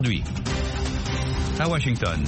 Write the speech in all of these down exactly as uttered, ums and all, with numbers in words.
Aujourd'hui, à Washington.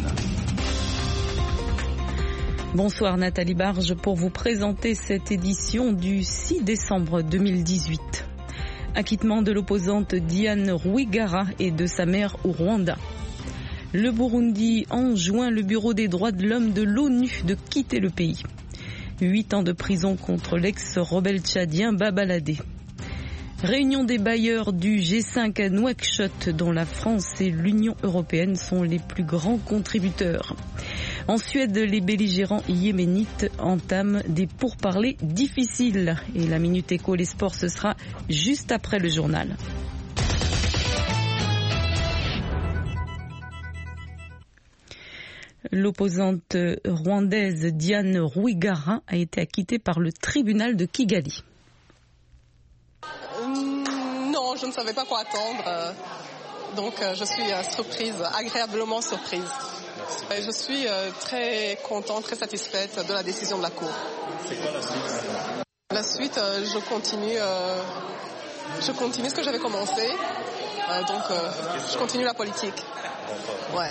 Bonsoir Nathalie Barge pour vous présenter cette édition du six décembre deux mille dix-huit. Acquittement de l'opposante Diane Rwigara et de sa mère au Rwanda. Le Burundi enjoint le Bureau des droits de l'homme de l'ONU de quitter le pays. Huit ans de prison contre l'ex-rebelle tchadien Babalade. Réunion des bailleurs du G cinq à Nouakchott, dont la France et l'Union européenne sont les plus grands contributeurs. En Suède, les belligérants yéménites entament des pourparlers difficiles. Et la Minute Éco, les sports, ce sera juste après le journal. L'opposante rwandaise Diane Rwigara a été acquittée par le tribunal de Kigali. Euh, non, je ne savais pas quoi attendre. Donc je suis surprise, agréablement surprise. Je suis très contente, très satisfaite de la décision de la Cour. C'est quoi la suite? La suite, je continue, je continue ce que j'avais commencé. Donc je continue la politique. Ouais.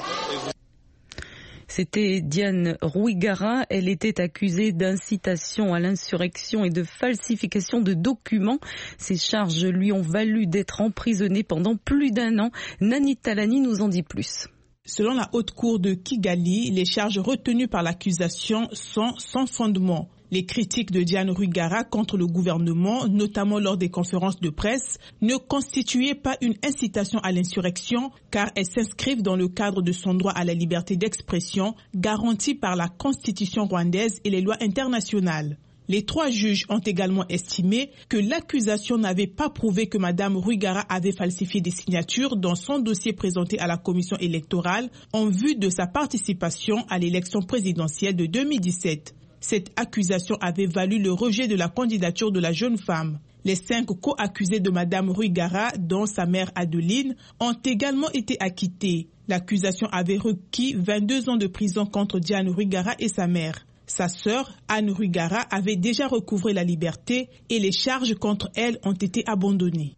C'était Diane Rwigara. Elle était accusée d'incitation à l'insurrection et de falsification de documents. Ces charges lui ont valu d'être emprisonnée pendant plus d'un an. Nani Talani nous en dit plus. Selon la Haute Cour de Kigali, les charges retenues par l'accusation sont sans fondement. Les critiques de Diane Rwigara contre le gouvernement, notamment lors des conférences de presse, ne constituaient pas une incitation à l'insurrection car elles s'inscrivent dans le cadre de son droit à la liberté d'expression garanti par la Constitution rwandaise et les lois internationales. Les trois juges ont également estimé que l'accusation n'avait pas prouvé que Mme Rwigara avait falsifié des signatures dans son dossier présenté à la commission électorale en vue de sa participation à l'élection présidentielle de deux mille dix-sept. Cette accusation avait valu le rejet de la candidature de la jeune femme. Les cinq co-accusés de Mme Rwigara, dont sa mère Adeline, ont également été acquittés. L'accusation avait requis vingt-deux ans de prison contre Diane Rwigara et sa mère. Sa sœur, Anne Rwigara, avait déjà recouvré la liberté et les charges contre elle ont été abandonnées.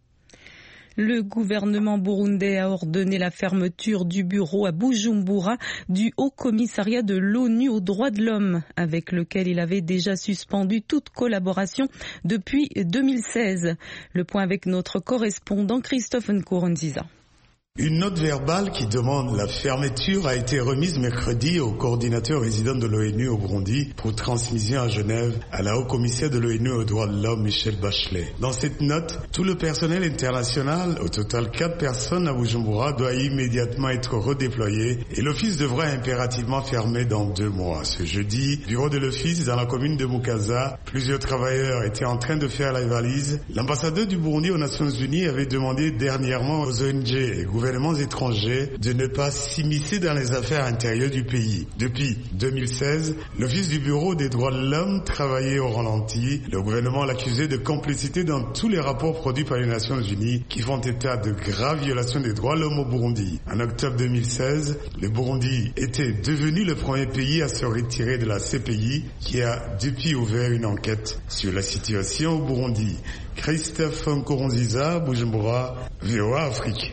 Le gouvernement burundais a ordonné la fermeture du bureau à Bujumbura du Haut-Commissariat de l'ONU aux droits de l'homme, avec lequel il avait déjà suspendu toute collaboration depuis deux mille seize. Le point avec notre correspondant Christophe Nkurunziza. Une note verbale qui demande la fermeture a été remise mercredi au coordinateur résident de l'ONU au Burundi pour transmission à Genève à la haut-commissaire de l'ONU aux droits de l'homme Michelle Bachelet. Dans cette note, tout le personnel international, au total quatre personnes à Bujumbura, doit immédiatement être redéployé et l'office devra impérativement fermer dans deux mois. Ce jeudi, bureau de l'office dans la commune de Mukaza, plusieurs travailleurs étaient en train de faire la valise. L'ambassadeur du Burundi aux Nations Unies avait demandé dernièrement aux O N G et gouvernements étrangers de ne pas s'immiscer dans les affaires intérieures du pays. Depuis deux mille seize, l'Office du Bureau des droits de l'homme travaillait au ralenti. Le gouvernement l'accusait de complicité dans tous les rapports produits par les Nations Unies qui font état de graves violations des droits de l'homme au Burundi. En octobre deux mille seize, le Burundi était devenu le premier pays à se retirer de la C P I qui a depuis ouvert une enquête sur la situation au Burundi. Christophe Nkurunziza, Bujumbura, V O A Afrique.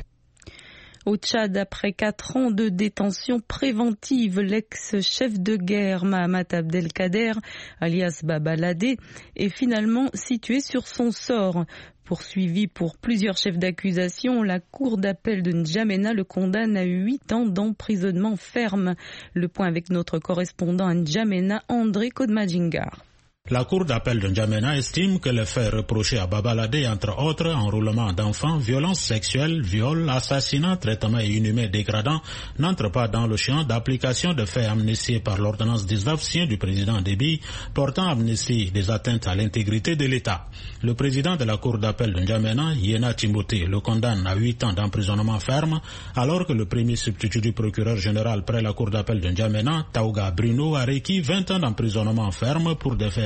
Au Tchad, après quatre ans de détention préventive, l'ex-chef de guerre Mahamat Abdelkader, alias Babalade, est finalement situé sur son sort. Poursuivi pour plusieurs chefs d'accusation, la cour d'appel de N'Djamena le condamne à huit ans d'emprisonnement ferme. Le point avec notre correspondant à N'Djamena, André Kodmadjingar. La cour d'appel de N'Djamena estime que les faits reprochés à Babalade, entre autres enrôlement d'enfants, violences sexuelles, viols, assassinats, traitements inhumains dégradants, n'entrent pas dans le champ d'application de faits amnistiés par l'ordonnance dix-neuf signée du président Déby portant amnistie des atteintes à l'intégrité de l'État. Le président de la cour d'appel de N'Djamena, Yena Timothée, le condamne à huit ans d'emprisonnement ferme, alors que le premier substitut du procureur général près la cour d'appel de N'Djamena, Taouga Bruno, a requis vingt ans d'emprisonnement ferme pour des faits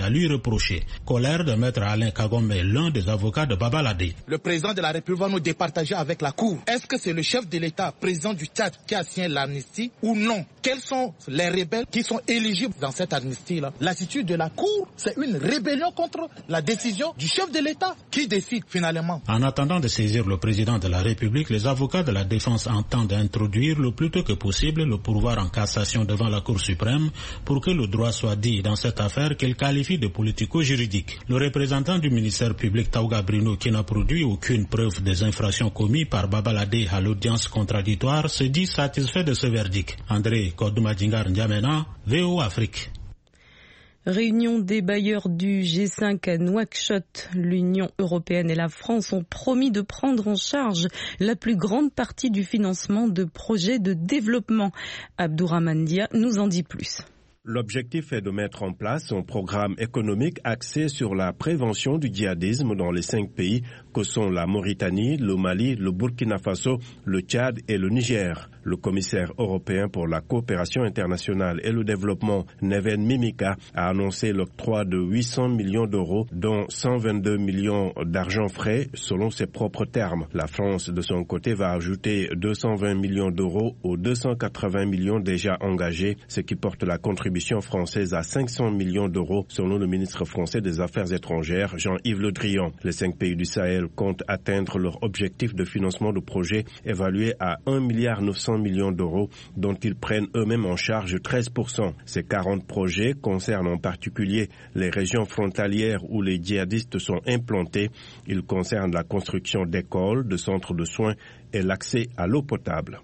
à lui reprocher. Colère de maître Alain Kagome, l'un des avocats de Babalade. Le président de la République va nous départager avec la Cour. Est-ce que c'est le chef de l'État, président du Tchad, qui a signé l'amnistie ou non? Quels sont les rebelles qui sont éligibles dans cette amnistie-là? L'attitude de la Cour, c'est une rébellion contre la décision du chef de l'État qui décide finalement. En attendant de saisir le président de la République, les avocats de la défense entendent introduire le plus tôt que possible le pourvoi en cassation devant la Cour suprême pour que le droit soit dit dans cette affaire qu'elle qualifie de politico-juridique. Le représentant du ministère public Taouga Bruno, qui n'a produit aucune preuve des infractions commises par Babalade à l'audience contradictoire, se dit satisfait de ce verdict. André Kodoumadjingar N'Djamena, V O Afrique. Réunion des bailleurs du G cinq à Nouakchott. L'Union européenne et la France ont promis de prendre en charge la plus grande partie du financement de projets de développement. Abdourahmane Dia nous en dit plus. L'objectif est de mettre en place un programme économique axé sur la prévention du djihadisme dans les cinq pays que sont la Mauritanie, le Mali, le Burkina Faso, le Tchad et le Niger. Le commissaire européen pour la coopération internationale et le développement, Neven Mimica, a annoncé l'octroi de huit cents millions d'euros, dont cent vingt-deux millions d'argent frais, selon ses propres termes. La France, de son côté, va ajouter deux cent vingt millions d'euros aux deux cent quatre-vingts millions déjà engagés, ce qui porte la contribution française à cinq cents millions d'euros, selon le ministre français des Affaires étrangères, Jean-Yves Le Drian. Les cinq pays du Sahel comptent atteindre leur objectif de financement de projets évalué à un milliard neuf cents millions d'euros, dont ils prennent eux-mêmes en charge treize pour cent. Ces quarante projets concernent en particulier les régions frontalières où les djihadistes sont implantés. Ils concernent la construction d'écoles, de centres de soins et l'accès à l'eau potable.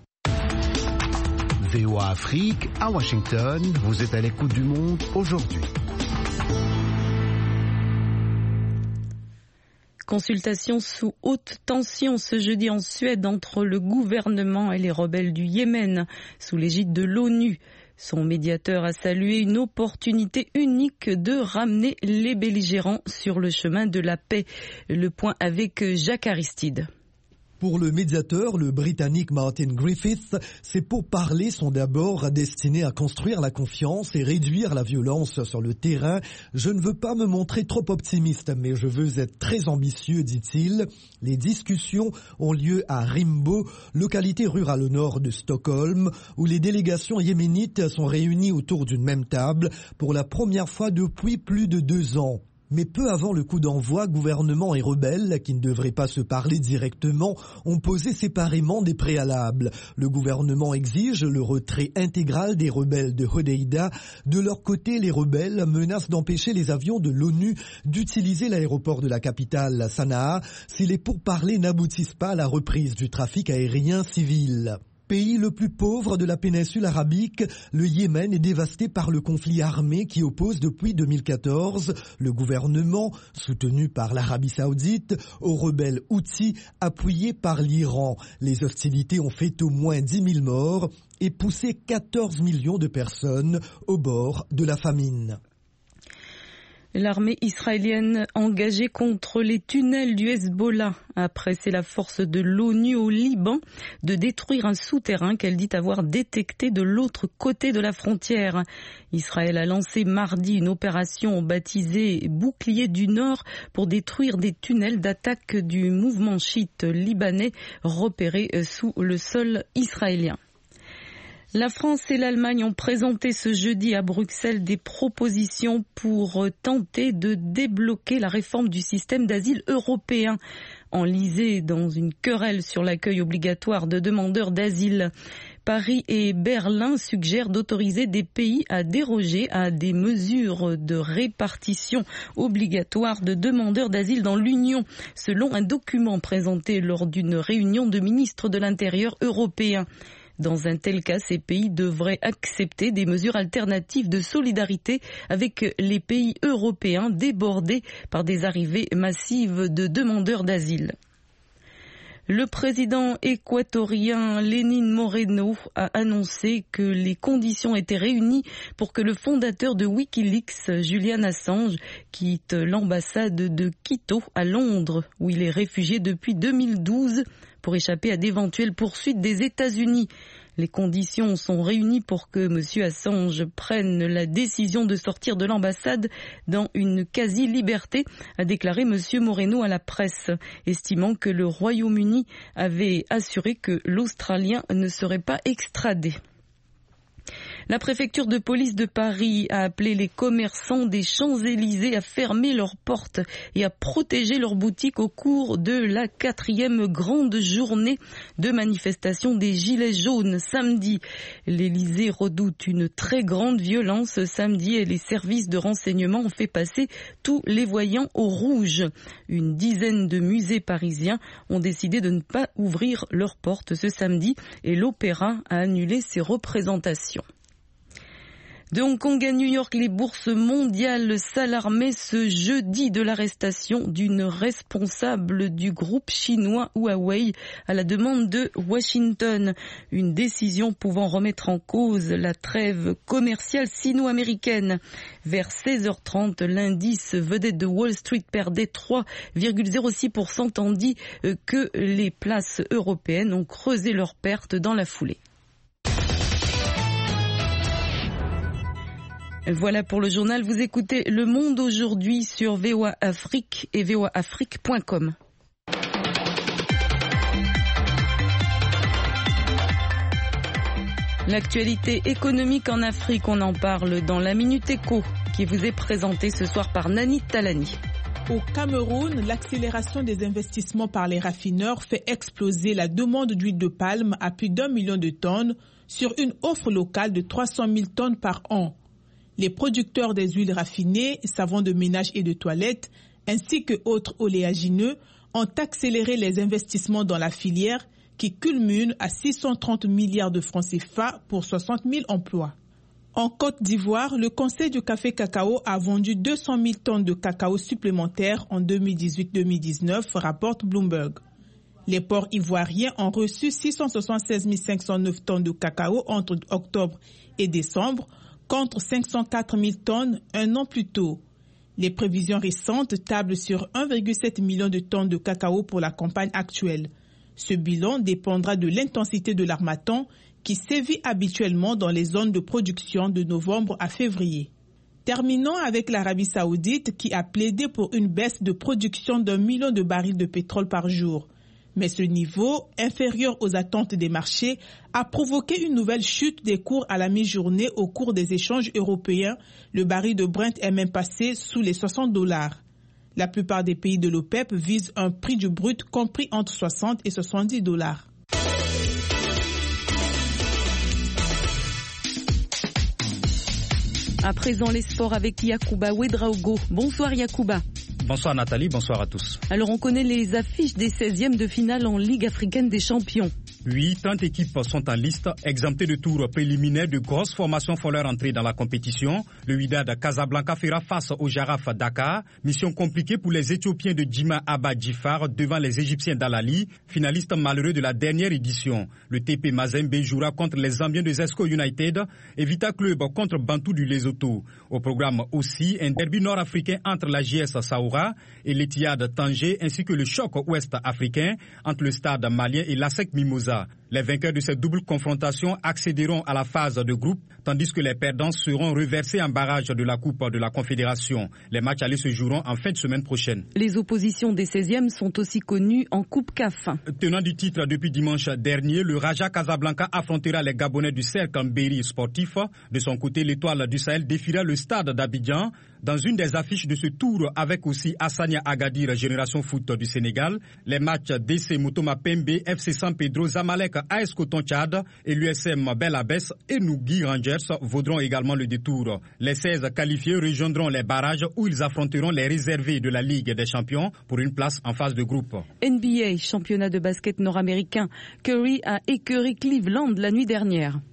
V O A Afrique, à Washington, vous êtes à l'écoute du monde aujourd'hui. Consultation sous haute tension ce jeudi en Suède entre le gouvernement et les rebelles du Yémen sous l'égide de l'ONU. Son médiateur a salué une opportunité unique de ramener les belligérants sur le chemin de la paix. Le point avec Jacques Aristide. Pour le médiateur, le Britannique Martin Griffiths, ces pourparlers sont d'abord destinés à construire la confiance et réduire la violence sur le terrain. Je ne veux pas me montrer trop optimiste, mais je veux être très ambitieux, dit-il. Les discussions ont lieu à Rimbo, localité rurale au nord de Stockholm, où les délégations yéménites sont réunies autour d'une même table pour la première fois depuis plus de deux ans. Mais peu avant le coup d'envoi, gouvernement et rebelles, qui ne devraient pas se parler directement, ont posé séparément des préalables. Le gouvernement exige le retrait intégral des rebelles de Hodeïda. De leur côté, les rebelles menacent d'empêcher les avions de l'ONU d'utiliser l'aéroport de la capitale, Sanaa, si les pourparlers n'aboutissent pas à la reprise du trafic aérien civil. Pays le plus pauvre de la péninsule arabique, le Yémen est dévasté par le conflit armé qui oppose depuis deux mille quatorze le gouvernement, soutenu par l'Arabie saoudite, aux rebelles Houthis appuyés par l'Iran. Les hostilités ont fait au moins dix mille morts et poussé quatorze millions de personnes au bord de la famine. L'armée israélienne engagée contre les tunnels du Hezbollah a pressé la force de l'ONU au Liban de détruire un souterrain qu'elle dit avoir détecté de l'autre côté de la frontière. Israël a lancé mardi une opération baptisée Bouclier du Nord pour détruire des tunnels d'attaque du mouvement chiite libanais repérés sous le sol israélien. La France et l'Allemagne ont présenté ce jeudi à Bruxelles des propositions pour tenter de débloquer la réforme du système d'asile européen, enlisée dans une querelle sur l'accueil obligatoire de demandeurs d'asile. Paris et Berlin suggèrent d'autoriser des pays à déroger à des mesures de répartition obligatoire de demandeurs d'asile dans l'Union, selon un document présenté lors d'une réunion de ministres de l'Intérieur européens. Dans un tel cas, ces pays devraient accepter des mesures alternatives de solidarité avec les pays européens débordés par des arrivées massives de demandeurs d'asile. Le président équatorien Lénin Moreno a annoncé que les conditions étaient réunies pour que le fondateur de Wikileaks, Julian Assange, quitte l'ambassade de Quito à Londres, où il est réfugié depuis deux mille douze, pour échapper à d'éventuelles poursuites des États-Unis. Les conditions sont réunies pour que M. Assange prenne la décision de sortir de l'ambassade dans une quasi-liberté, a déclaré M. Moreno à la presse, estimant que le Royaume-Uni avait assuré que l'Australien ne serait pas extradé. La préfecture de police de Paris a appelé les commerçants des Champs-Élysées à fermer leurs portes et à protéger leurs boutiques au cours de la quatrième grande journée de manifestation des Gilets jaunes samedi. L'Élysée redoute une très grande violence samedi et les services de renseignement ont fait passer tous les voyants au rouge. Une dizaine de musées parisiens ont décidé de ne pas ouvrir leurs portes ce samedi et l'Opéra a annulé ses représentations. De Hong Kong à New York, les bourses mondiales s'alarmaient ce jeudi de l'arrestation d'une responsable du groupe chinois Huawei à la demande de Washington. Une décision pouvant remettre en cause la trêve commerciale sino-américaine. Vers seize heures trente, l'indice vedette de Wall Street perdait trois virgule zéro six pour cent tandis que les places européennes ont creusé leurs pertes dans la foulée. Voilà pour le journal. Vous écoutez Le Monde aujourd'hui sur V O A Afrique et V O A Afrique point com. L'actualité économique en Afrique, on en parle dans la Minute Éco qui vous est présentée ce soir par Nani Talani. Au Cameroun, l'accélération des investissements par les raffineurs fait exploser la demande d'huile de palme à plus d'un million de tonnes sur une offre locale de trois cent mille tonnes par an. Les producteurs des huiles raffinées, savons de ménage et de toilette, ainsi que autres oléagineux, ont accéléré les investissements dans la filière qui culmine à six cent trente milliards de francs C F A pour soixante mille emplois. En Côte d'Ivoire, le Conseil du café cacao a vendu deux cent mille tonnes de cacao supplémentaires en deux mille dix-huit deux mille dix-neuf, rapporte Bloomberg. Les ports ivoiriens ont reçu six cent soixante-seize mille cinq cent neuf tonnes de cacao entre octobre et décembre, contre cinq cent quatre mille tonnes un an plus tôt. Les prévisions récentes tablent sur un virgule sept million de tonnes de cacao pour la campagne actuelle. Ce bilan dépendra de l'intensité de l'harmattan qui sévit habituellement dans les zones de production de novembre à février. Terminons avec l'Arabie Saoudite qui a plaidé pour une baisse de production d'un million de barils de pétrole par jour. Mais ce niveau, inférieur aux attentes des marchés, a provoqué une nouvelle chute des cours à la mi-journée au cours des échanges européens. Le baril de Brent est même passé sous les soixante dollars. La plupart des pays de l'OPEP visent un prix du brut compris entre soixante et soixante-dix dollars. À présent, les sports avec Yacouba Ouedraogo. Bonsoir Yacouba. Bonsoir Nathalie, bonsoir à tous. Alors on connaît les affiches des seizièmes de finale en Ligue africaine des champions. Oui, trente équipes sont en liste, exemptées de tours préliminaires. De grosses formations font leur entrée dans la compétition. Le Wydad Casablanca fera face au Jaraf Dakar. Mission compliquée pour les Éthiopiens de Djima Abba Djifar devant les Égyptiens d'Al-Ali, finalistes malheureux de la dernière édition. Le T P Mazembe jouera contre les Zambiens de Zesco United et Vita Club contre Bantou du Lesotho. Au programme aussi, un derby nord-africain entre la J S Saoura et l'Etihad Tanger, ainsi que le choc ouest-africain entre le stade malien et l'ASEC Mimosa. Les vainqueurs de cette double confrontation accéderont à la phase de groupe, tandis que les perdants seront reversés en barrage de la Coupe de la Confédération. Les matchs allés se joueront en fin de semaine prochaine. Les oppositions des seizièmes sont aussi connues en Coupe C A F. Tenant du titre depuis dimanche dernier, le Raja Casablanca affrontera les Gabonais du Cercle Mbéry sportif. De son côté, l'Étoile du Sahel défiera le stade d'Abidjan. Dans une des affiches de ce tour, avec aussi Hassania Agadir, Génération Foot du Sénégal, les matchs D C Motoma Pembe, F C San Pedro, Zamalek, A S Coton Tchad et l'U S M Bel Abbès et Nougui Rangers vaudront également le détour. Les seize qualifiés rejoindront les barrages où ils affronteront les réservés de la Ligue des Champions pour une place en phase de groupe. N B A, championnat de basket nord-américain. Curry a écœuré Cleveland la nuit dernière.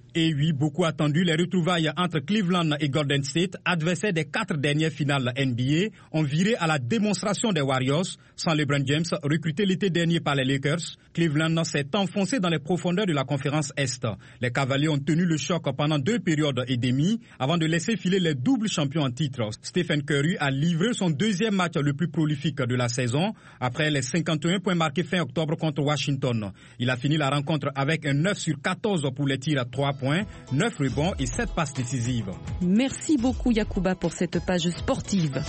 Et oui, beaucoup attendu, les retrouvailles entre Cleveland et Golden State, adversaires des quatre dernières finales N B A, ont viré à la démonstration des Warriors. Sans LeBron James, recruté l'été dernier par les Lakers, Cleveland s'est enfoncé dans les profondeurs de la conférence Est. Les Cavaliers ont tenu le choc pendant deux périodes et demie avant de laisser filer les doubles champions en titre. Stephen Curry a livré son deuxième match le plus prolifique de la saison après les cinquante et un points marqués fin octobre contre Washington. Il a fini la rencontre avec un neuf sur quatorze pour les tirs à trois points, neuf rebonds et sept passes décisives. Merci beaucoup Yacouba pour cette page sportive.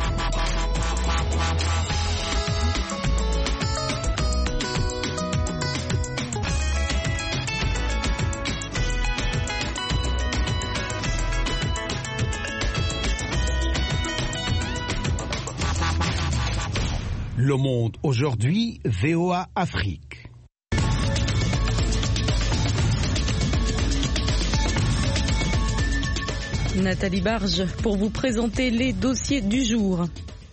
Le Monde aujourd'hui, V O A Afrique. Nathalie Barge pour vous présenter les dossiers du jour.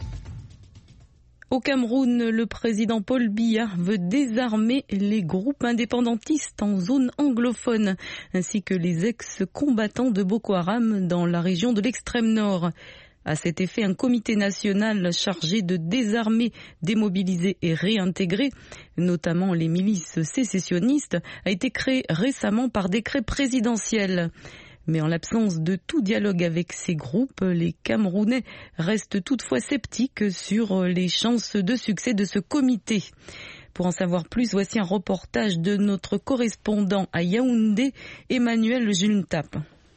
Au Cameroun, le président Paul Biya veut désarmer les groupes indépendantistes en zone anglophone, ainsi que les ex-combattants de Boko Haram dans la région de l'extrême nord. À cet effet, un comité national chargé de désarmer, démobiliser et réintégrer, notamment les milices sécessionnistes, a été créé récemment par décret présidentiel. Mais en l'absence de tout dialogue avec ces groupes, les Camerounais restent toutefois sceptiques sur les chances de succès de ce comité. Pour en savoir plus, voici un reportage de notre correspondant à Yaoundé, Emmanuel Juntap.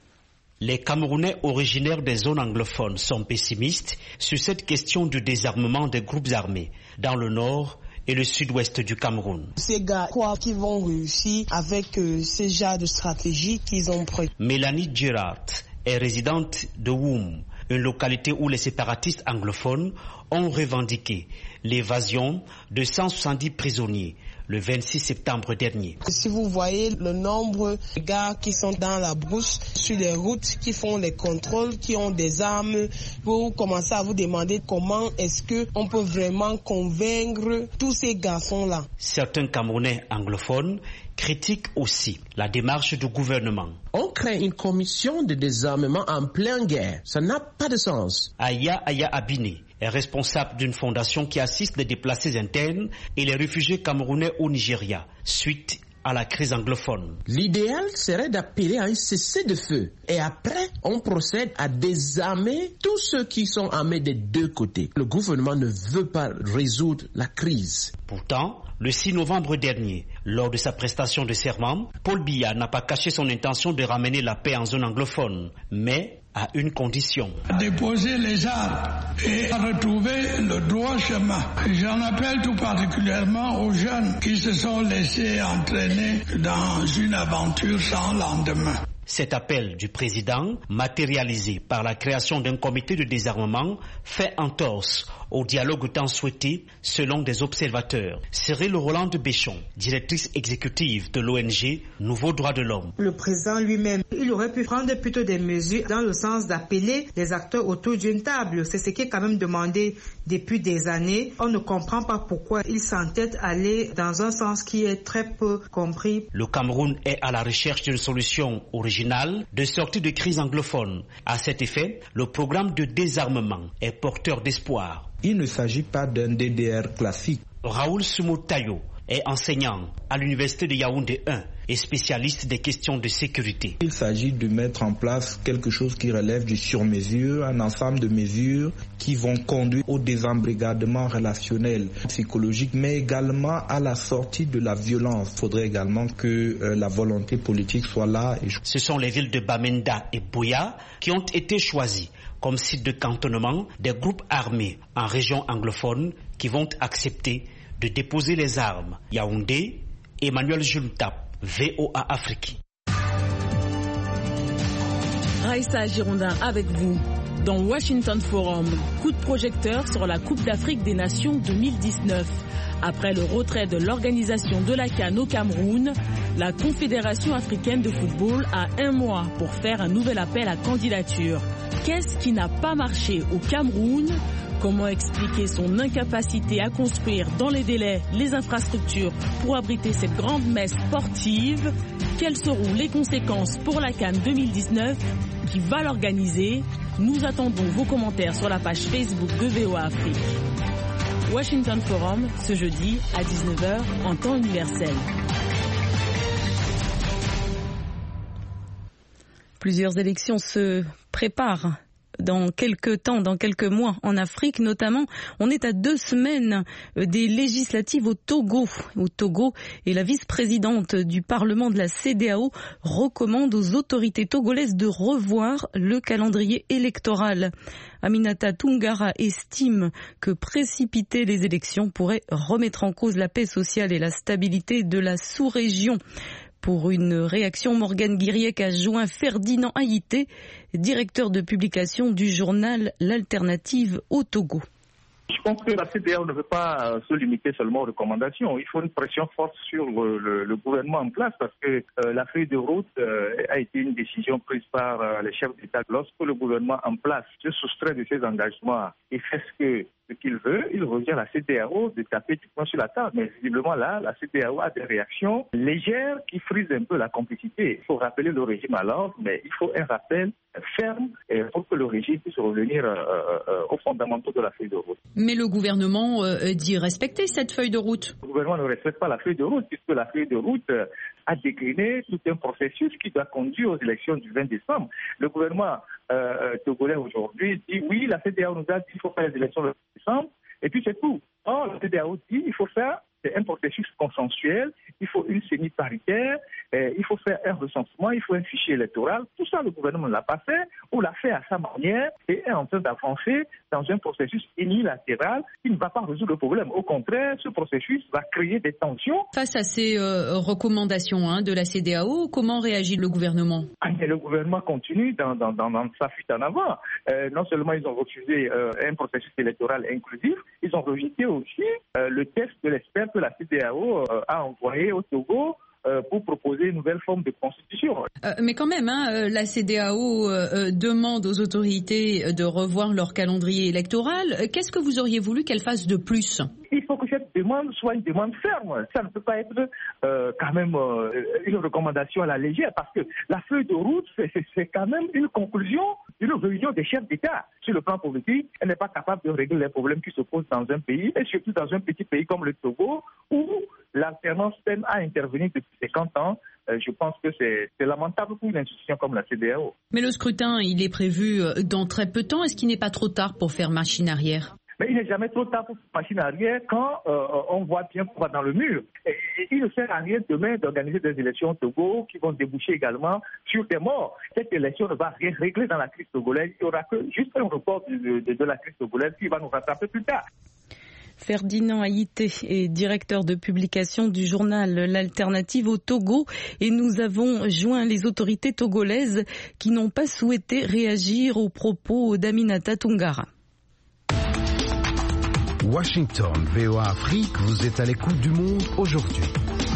Les Camerounais originaires des zones anglophones sont pessimistes sur cette question du désarmement des groupes armés dans le nord et le sud-ouest du Cameroun. Ces gars croient qu'ils vont réussir avec euh, ce genre de stratégie qu'ils ont pris. Mélanie Girard est résidente de Woum, une localité où les séparatistes anglophones ont revendiqué l'évasion de cent soixante-dix prisonniers le vingt-six septembre dernier. Si vous voyez le nombre de gars qui sont dans la brousse, sur les routes, qui font les contrôles, qui ont des armes, vous commencez à vous demander comment est-ce qu'on peut vraiment convaincre tous ces garçons-là. Certains Camerounais anglophones critiquent aussi la démarche du gouvernement. On crée une commission de désarmement en pleine guerre. Ça n'a pas de sens. Aya Aya Abine est responsable d'une fondation qui assiste les déplacés internes et les réfugiés camerounais au Nigeria, suite à la crise anglophone. L'idéal serait d'appeler à un cessez-le-feu et après on procède à désarmer tous ceux qui sont armés des deux côtés. Le gouvernement ne veut pas résoudre la crise. Pourtant, le six novembre dernier, lors de sa prestation de serment, Paul Biya n'a pas caché son intention de ramener la paix en zone anglophone, mais à une condition. Déposer les armes et retrouver le droit chemin. J'en appelle tout particulièrement aux jeunes qui se sont laissés entraîner dans une aventure sans lendemain. Cet appel du président, matérialisé par la création d'un comité de désarmement, fait entorse au dialogue tant souhaité selon des observateurs. Cyril Roland de Béchon, directrice exécutive de l'O N G Nouveau Droit de l'Homme. Le président lui-même, il aurait pu prendre plutôt des mesures dans le sens d'appeler les acteurs autour d'une table. C'est ce qui est quand même demandé depuis des années. On ne comprend pas pourquoi il s'entête à aller dans un sens qui est très peu compris. Le Cameroun est à la recherche d'une solution originale de sortie de crise anglophone. À cet effet, le programme de désarmement est porteur d'espoir. Il ne s'agit pas d'un D D R classique. Raoul Sumotayo est enseignant à l'université de Yaoundé un et spécialiste des questions de sécurité. Il s'agit de mettre en place quelque chose qui relève du sur-mesure, un ensemble de mesures qui vont conduire au désembrigadement relationnel, psychologique, mais également à la sortie de la violence. Il faudrait également que euh, la volonté politique soit là. Et... Ce sont les villes de Bamenda et Buea qui ont été choisies comme site de cantonnement des groupes armés en région anglophone qui vont accepter de déposer les armes. Yaoundé, Emmanuel Juntap, V O A Afrique. Raïssa Girondin avec vous dans Washington Forum. Coup de projecteur sur la Coupe d'Afrique des Nations deux mille dix-neuf. Après le retrait de l'organisation de la CAN au Cameroun, la Confédération africaine de football a un mois pour faire un nouvel appel à candidature. Qu'est-ce qui n'a pas marché au Cameroun ? Comment expliquer son incapacité à construire dans les délais les infrastructures pour abriter cette grande messe sportive ? Quelles seront les conséquences pour la CAN deux mille dix-neuf? Qui va l'organiser? Nous attendons vos commentaires sur la page Facebook de V O A Afrique. Washington Forum, ce jeudi à dix-neuf heures en temps universel. Plusieurs élections se préparent dans quelques temps, dans quelques mois en Afrique notamment. On est à deux semaines des législatives au Togo. Au Togo, et la vice-présidente du Parlement de la C D A O recommande aux autorités togolaises de revoir le calendrier électoral. Aminata Toungara estime que précipiter les élections pourrait remettre en cause la paix sociale et la stabilité de la sous-région. Pour une réaction, Morgane Guiriec a joint Ferdinand Haïté, directeur de publication du journal L'Alternative au Togo. Je pense que la C D A O ne veut pas se limiter seulement aux recommandations. Il faut une pression forte sur le, le, le gouvernement en place parce que euh, la feuille de route euh, a été une décision prise par euh, les chefs d'État. Lorsque le gouvernement en place se soustrait de ses engagements et fait ce que ce qu'il veut, il revient à la C D A O de taper du poing sur la table. Mais visiblement là, la C D A O a des réactions légères qui frisent un peu la complicité. Il faut rappeler le régime à l'ordre, mais il faut un rappel ferme pour que le régime puisse revenir euh, euh, aux fondamentaux de la feuille de route. Mais le gouvernement euh, dit respecter cette feuille de route. Le gouvernement ne respecte pas la feuille de route puisque la feuille de route euh, a décliné tout un processus qui doit conduire aux élections du vingt décembre. Le gouvernement euh, togolais aujourd'hui dit oui, la C D A O nous a dit qu'il faut faire les élections le vingt décembre et puis c'est tout. Or, la C D A O dit qu'il faut faire c'est un processus consensuel, il faut une semi-paritaire, euh, il faut faire un recensement, il faut un fichier électoral. Tout ça, le gouvernement ne l'a pas fait, ou l'a fait à sa manière et est en train d'avancer dans un processus unilatéral qui ne va pas résoudre le problème. Au contraire, ce processus va créer des tensions. Face à ces euh, recommandations hein, de la C D A O, comment réagit le gouvernement? Ah, mais le gouvernement continue dans, dans, dans, dans sa fuite en avant. Euh, non seulement ils ont refusé euh, un processus électoral inclusif, ils ont rejeté aussi euh, le texte de l'expert que la C D A O euh, a envoyé au Togo euh, pour proposer une nouvelle forme de constitution. Euh, mais quand même, hein, la C D A O euh, demande aux autorités de revoir leur calendrier électoral. Qu'est-ce que vous auriez voulu qu'elle fasse de plus? Il faut que cette demande soit une demande ferme. Ça ne peut pas être euh, quand même euh, une recommandation à la légère parce que la feuille de route, c'est, c'est, c'est quand même une conclusion d'une réunion des chefs d'État. Sur le plan politique, elle n'est pas capable de régler les problèmes qui se posent dans un pays et surtout dans un petit pays comme le Togo où l'alternance peine à intervenir depuis cinquante ans. Euh, je pense que c'est, c'est lamentable pour une institution comme la C D A O. Mais le scrutin, il est prévu dans très peu de temps. Est-ce qu'il n'est pas trop tard pour faire machine arrière? Mais il n'est jamais trop tard pour faire machine arrière quand euh, on voit bien qu'on va dans le mur. Et, et il ne sert à rien demain d'organiser des élections au Togo qui vont déboucher également sur des morts. Cette élection ne va rien régler dans la crise togolaise. Il n'y aura que juste un report de, de, de la crise togolaise qui va nous rattraper plus tard. Ferdinand Haïté est directeur de publication du journal L'Alternative au Togo et nous avons joint les autorités togolaises qui n'ont pas souhaité réagir aux propos d'Aminata Toungara. Washington, V O A Afrique, vous êtes à l'écoute du monde aujourd'hui.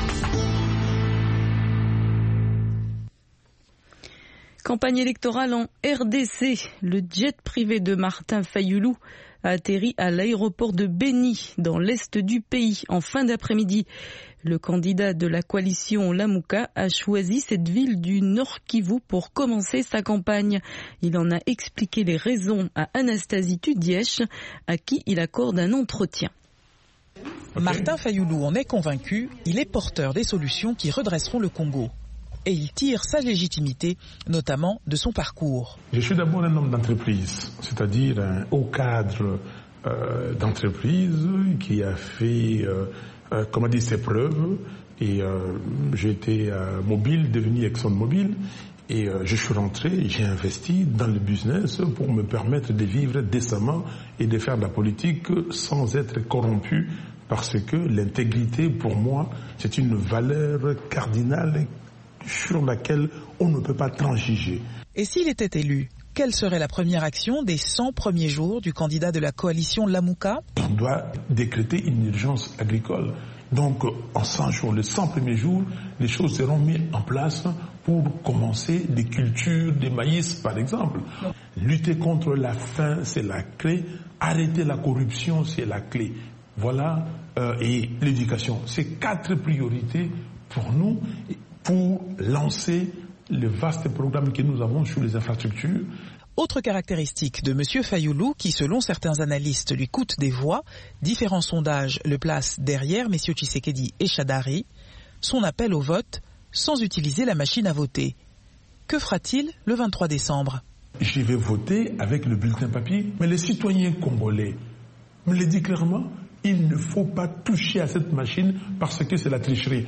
Campagne électorale en R D C. Le jet privé de Martin Fayulu a atterri à l'aéroport de Beni, dans l'est du pays, en fin d'après-midi. Le candidat de la coalition Lamuka a choisi cette ville du Nord Kivu pour commencer sa campagne. Il en a expliqué les raisons à Anastasie Tudièche, à qui il accorde un entretien. Okay. Martin Fayulu en est convaincu, il est porteur des solutions qui redresseront le Congo. Et il tire sa légitimité, notamment de son parcours. Je suis d'abord un homme d'entreprise, c'est-à-dire un haut cadre euh, d'entreprise qui a fait, euh, euh, comment dire, ses preuves. Et euh, j'ai été euh, mobile, devenu ExxonMobil. Et euh, je suis rentré, j'ai investi dans le business pour me permettre de vivre décemment et de faire de la politique sans être corrompu. Parce que l'intégrité, pour moi, c'est une valeur cardinale sur laquelle on ne peut pas transiger. Et s'il était élu, quelle serait la première action des cent premiers jours du candidat de la coalition Lamuka? On doit décréter une urgence agricole. Donc, en cent jours, les cent premiers jours, les choses seront mises en place pour commencer des cultures, des maïs, par exemple. Lutter contre la faim, c'est la clé. Arrêter la corruption, c'est la clé. Voilà, euh, et l'éducation. C'est quatre priorités pour nous. pour lancer le vaste programme que nous avons sur les infrastructures. Autre caractéristique de M. Fayoulou, qui selon certains analystes lui coûte des voix, différents sondages le placent derrière M. Tshisekedi et Shadari, son appel au vote sans utiliser la machine à voter. Que fera-t-il le vingt-trois décembre? Je vais voter avec le bulletin papier, mais les citoyens congolais me le disent clairement, il ne faut pas toucher à cette machine parce que c'est la tricherie.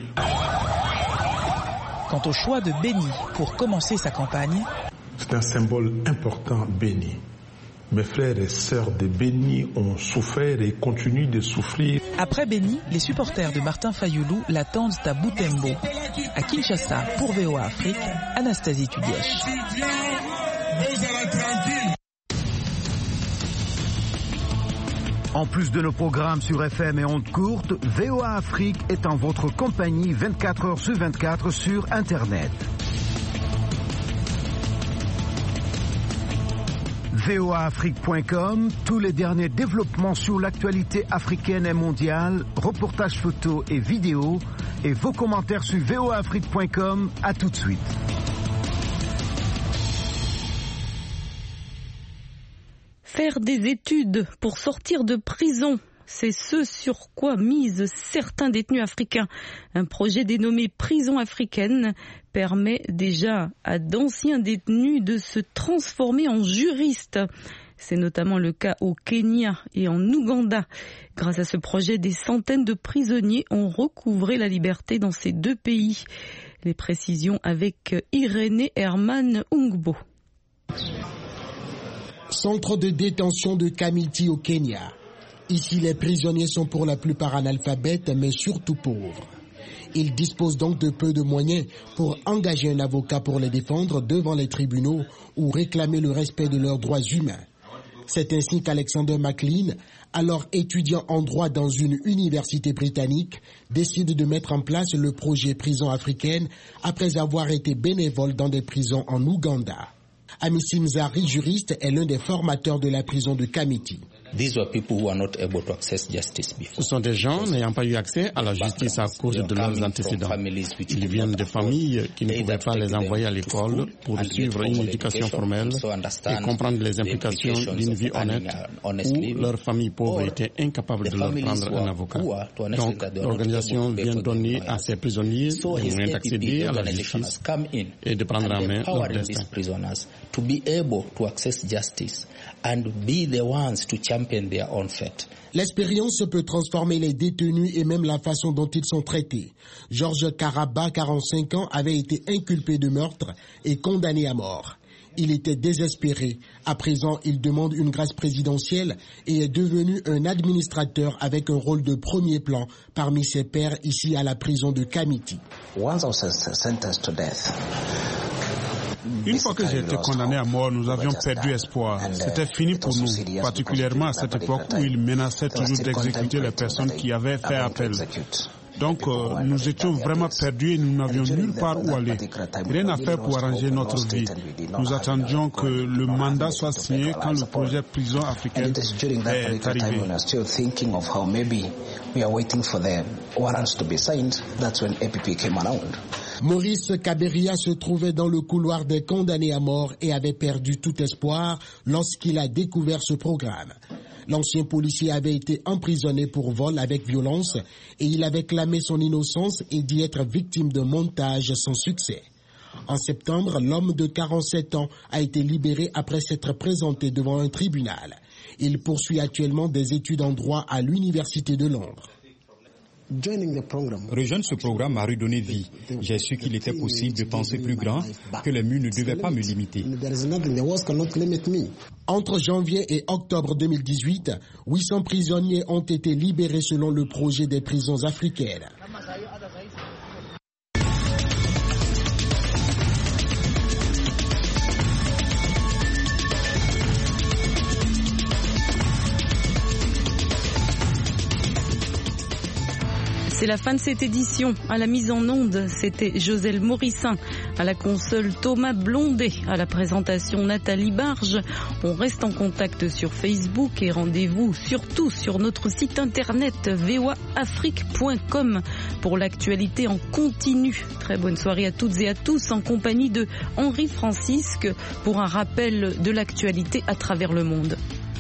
Quant au choix de Béni pour commencer sa campagne, c'est un symbole important, Béni. Mes frères et sœurs de Béni ont souffert et continuent de souffrir. Après Béni, les supporters de Martin Fayoulou l'attendent à Butembo. À Kinshasa, pour V O A Afrique, Anastasie Tudièche. En plus de nos programmes sur F M et ondes courtes, V O A Afrique est en votre compagnie vingt-quatre heures sur vingt-quatre sur Internet. V O A Afrique point com, tous les derniers développements sur l'actualité africaine et mondiale, reportages photos et vidéos, et vos commentaires sur V O A Afrique point com. À tout de suite. Faire des études pour sortir de prison, c'est ce sur quoi misent certains détenus africains. Un projet dénommé Prison africaine permet déjà à d'anciens détenus de se transformer en juristes. C'est notamment le cas au Kenya et en Ouganda. Grâce à ce projet, des centaines de prisonniers ont recouvré la liberté dans ces deux pays. Les précisions avec Irénée Herman Ungbo. Centre de détention de Kamiti au Kenya. Ici, les prisonniers sont pour la plupart analphabètes, mais surtout pauvres. Ils disposent donc de peu de moyens pour engager un avocat pour les défendre devant les tribunaux ou réclamer le respect de leurs droits humains. C'est ainsi qu'Alexander McLean, alors étudiant en droit dans une université britannique, décide de mettre en place le projet Prison africaine après avoir été bénévole dans des prisons en Ouganda. Amissi Mzari, juriste, est l'un des formateurs de la prison de Kamiti. Ce sont des gens n'ayant pas eu accès à la justice à cause de leurs antécédents. Ils viennent de familles qui ne pouvaient pas les envoyer à l'école pour suivre une éducation formelle et comprendre les implications d'une vie honnête, ou leurs familles pauvres étaient incapables de leur prendre un avocat. Donc, l'organisation vient donner à ces prisonniers les moyens d'accéder à la justice et de prendre en main leur destin. To be able to access justice and be the ones to champion their own fate. L'expérience peut transformer les détenus et même la façon dont ils sont traités. Georges Karaba, quarante-cinq ans, avait été inculpé de meurtre et condamné à mort. Il était désespéré. À présent, il demande une grâce présidentielle et est devenu un administrateur avec un rôle de premier plan parmi ses pairs ici à la prison de Kamiti. Once I was sentenced to death, une fois que j'ai été condamné à mort, nous avions perdu espoir. C'était fini pour nous, particulièrement à cette époque où ils menaçaient toujours d'exécuter les personnes qui avaient fait appel. Donc, euh, nous étions vraiment perdus et nous n'avions nulle part où aller. Rien à faire pour arranger notre vie. Nous attendions que le mandat soit signé quand le projet Prison africaine est arrivé. Maurice Kaberia se trouvait dans le couloir des condamnés à mort et avait perdu tout espoir lorsqu'il a découvert ce programme. L'ancien policier avait été emprisonné pour vol avec violence et il avait clamé son innocence et dit être victime de montage sans succès. En septembre, l'homme de quarante-sept ans a été libéré après s'être présenté devant un tribunal. Il poursuit actuellement des études en droit à l'Université de Londres. Rejoindre ce programme m'a redonné vie. J'ai su qu'il était possible de penser plus grand, que les murs ne devaient pas me limiter. Entre janvier et octobre deux mille dix-huit, huit cents prisonniers ont été libérés selon le projet des prisons africaines. C'est la fin de cette édition. À la mise en onde, c'était Joselle Morissin. À la console, Thomas Blondet. À la présentation, Nathalie Barge. On reste en contact sur Facebook et rendez-vous surtout sur notre site internet v o a afrique point com pour l'actualité en continu. Très bonne soirée à toutes et à tous en compagnie de Henri Francisque pour un rappel de l'actualité à travers le monde.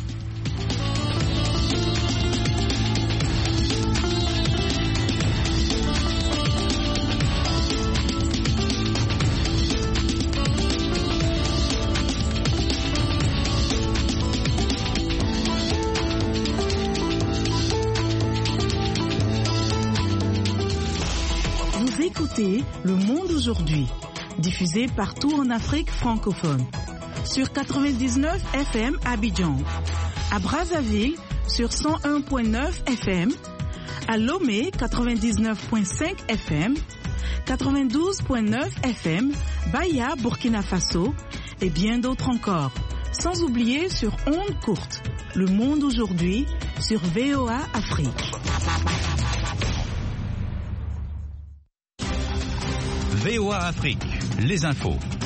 Le Monde aujourd'hui, diffusé partout en Afrique francophone. Sur quatre-vingt-dix-neuf F M à Abidjan, à Brazzaville sur cent un virgule neuf F M, à Lomé quatre-vingt-dix-neuf virgule cinq F M, quatre-vingt-douze virgule neuf F M, Baya, Burkina Faso et bien d'autres encore. Sans oublier sur ondes courtes. Le Monde aujourd'hui sur V O A Afrique. V O A Afrique, les infos.